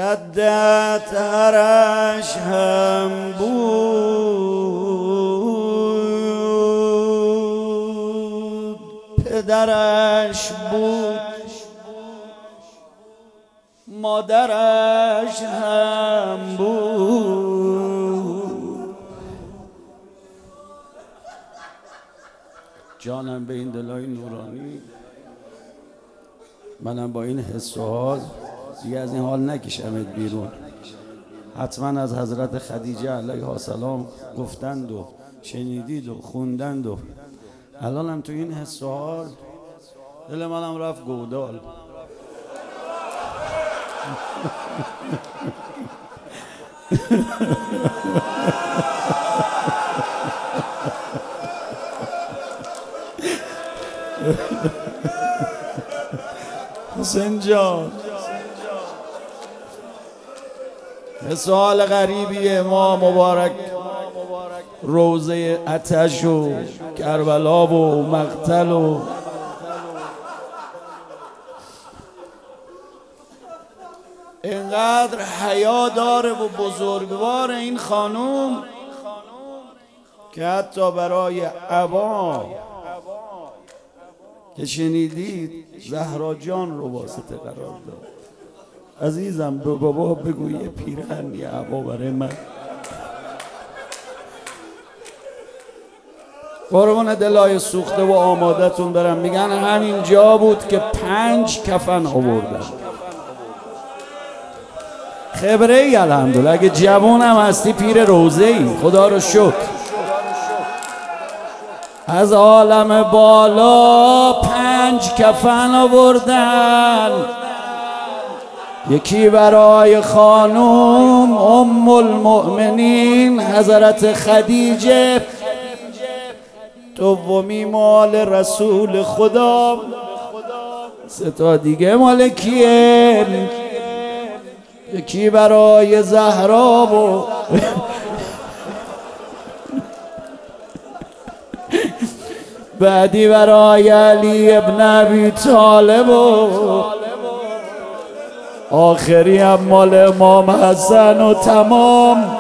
جدت هرش هم بود، پدرش بود، مادرش هم بود. جانم به این دلای نورانی، منم با این حس و حال دیگه از این حال نکشمت بیرون. حتما از حضرت خدیجه علیها السلام گفتند و شنیدید و خوندند و الانم تو این حس و حال دل منم رفت گودال. حسین جان، سوال غریبیه. ما مبارک روزه آتش و کربلا و مقتل و اینقدر حیا داره و بزرگوار این خانوم که حتی برای عبا که شنیدید زهرا جان رو واسطه قرار داد. عزیزم به بابا بگو یه پیرهن یه عبا برای من. قربون دلای سوخته و آمادتون برم. میگن همین جا بود که 5 کفن آوردن. خبره ای الحمدلله. اگه جوونم هستی پیر روزه ای، خدا رو شکر. از عالم بالا 5 کفن آوردن، یکی برای خانوم ام المؤمنین حضرت خدیجه، دومی مال رسول خدا، 3 تا دیگه مال کیه؟ یکی برای زهرا و بعدی برای علی ابن ابی طالب و آخری هم مال امام حسن و تمام.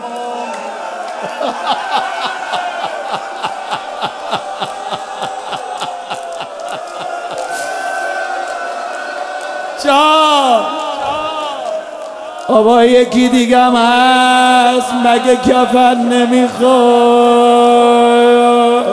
جان آبا یکی دیگه هم هست، مگه کفن نمیخواد؟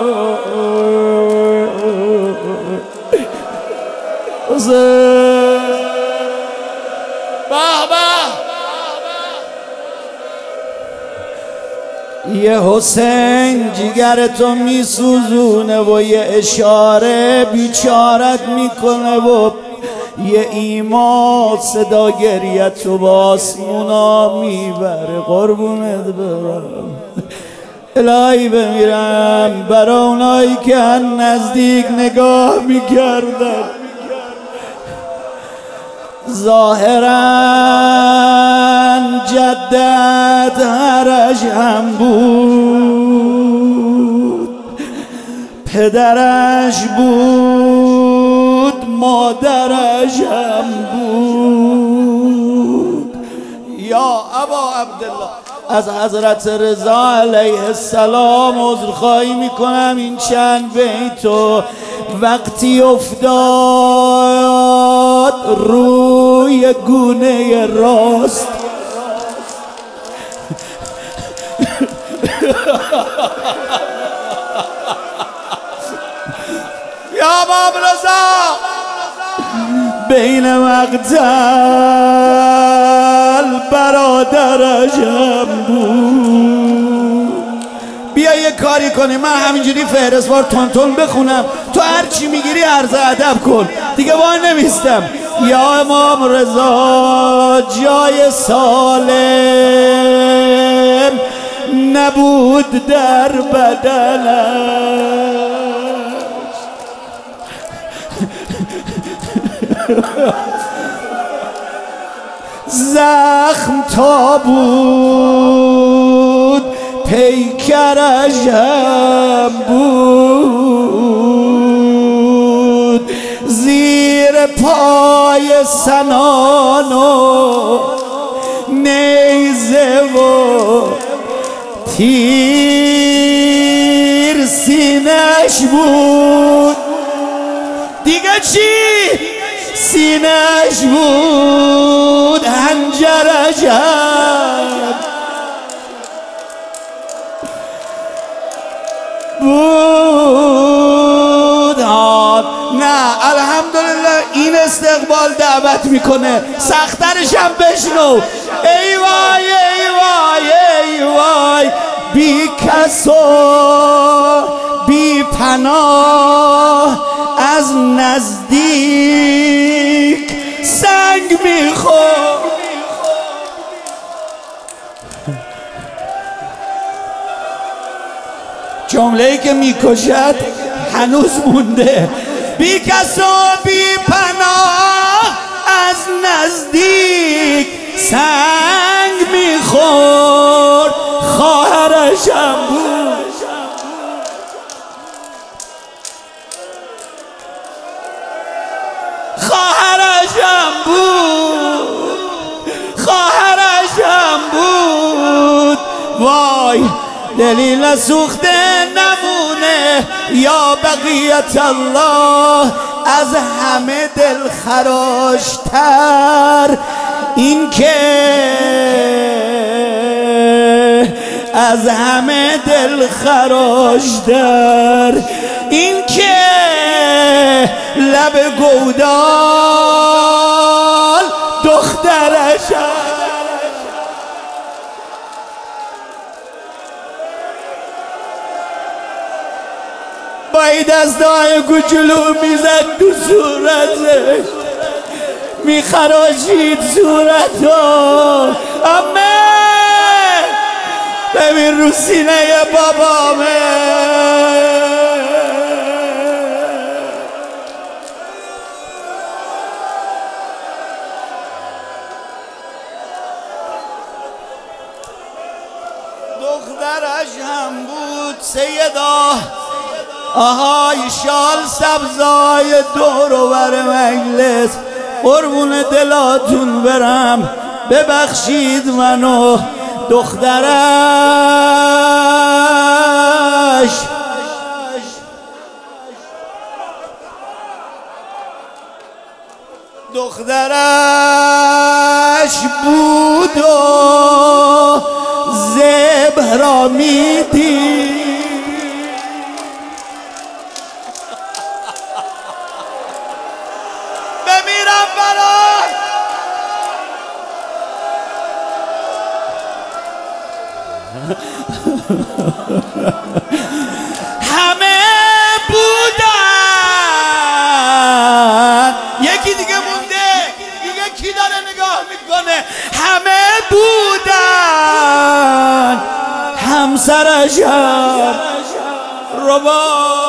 یه حسین جیگرتو میسوزونه و یه اشاره بیچارت میکنه و یه ایمان صدا گریتو با آسمونا میبره. قربونت برم الهی بمیرم برای اونایی که نزدیک نگاه میکردن. ظاهرا جدت هرش هم بود، پدرش بود، مادرش هم بود. یا ابا عبدالله، از حضرت رضا علیه السلام عذرخواهی میکنم. این چند بیتو وقتی افتاد روی گونه راست یا باب رضا بین مقتل برادرش هم بود. بیا یه کاری کنیم، من همینجوری فهرستوار تون بخونم، تو هر چی میگیری عرض ادب کن دیگه، وای نمیستم. یا امام رضا جای سالم نبود در بدنش، زخم تا بود پیکرش هم بود، زیر پای سنانو تیر سینش بود، دیگه چی؟ سینش بود هنجرش بود. نه الحمدلله این استقبال دعوت میکنه، سخترش هم بشنو. ای وای ای وای ای وای، بی کس و بی پناه از نزدیک سنگ میخور. جمله‌ای که میکشد هنوز مونده. بی کس و بی پناه از نزدیک سنگ میخورد، خواهرشم بود. خواهرشم بود، خواهرشم بود. وای دلیل سوخته نمونه یا بقیت الله، از همه دلخراشتر این که، از همه دلخراشتر این که لب گودال دخترشم. با این دستای کوچولو میزد تو صورتش، میخراشید صورتو. امه ببین رو سینه بابامه. دخترش هم بود سیدا، آهای شال سبزای دور و بر مجلس، قربون دلاتون برم ببخشید منو. دخترش بود و ذبح را میدید. بمیرم برات همه بودن. یکی دیگه مونده، دیگه کی داره نگاه میکنه؟ همه بودن، همسرشم ربا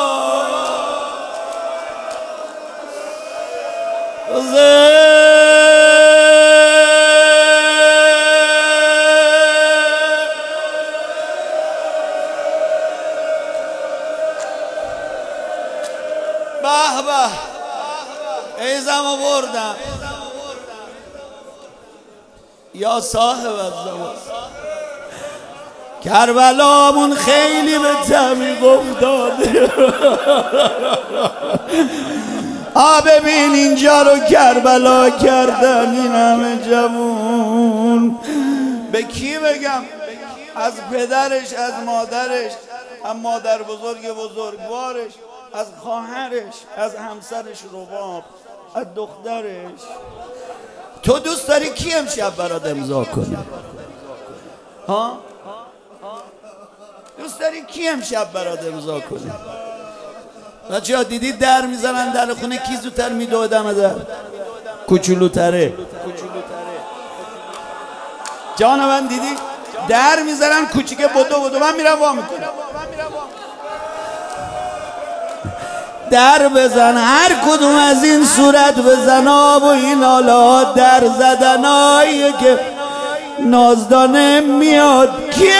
به به ایزم آوردم یا صاحب الزمان. کربلامون خیلی به طبیق افتاده. ببین اینجا رو کربلا کردن این همه جوون. به کی بگم؟ از پدرش، از مادرش، از مادر بزرگ بزرگوارش، از خواهرش، از همسرش رباب، از دخترش. تو دوست داری کی امشب برات امضا کنه؟ ها؟ دوست داری کی امشب برات امضا کنه؟ بچه ها دیدید در میزنن در خونه، کی زودتر میدوه دم در؟ کوچولوتره. جان من دیدی؟ در میزنن کوچیکه بدو من میرم وا میکنم. در بزن هر کدوم از این صورت بزن و این حالا در زدنایی که نازدانه میاد. کیه؟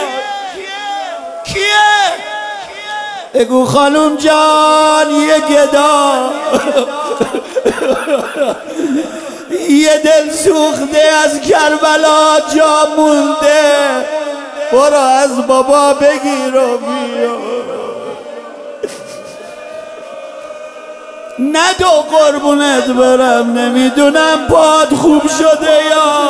بگو خانوم جان یه گدا یه دل سوخته از کربلا جا مونده. برو از بابا بگیر و بیا. ندو قربونت برم، نمیدونم پاد خوب شده یا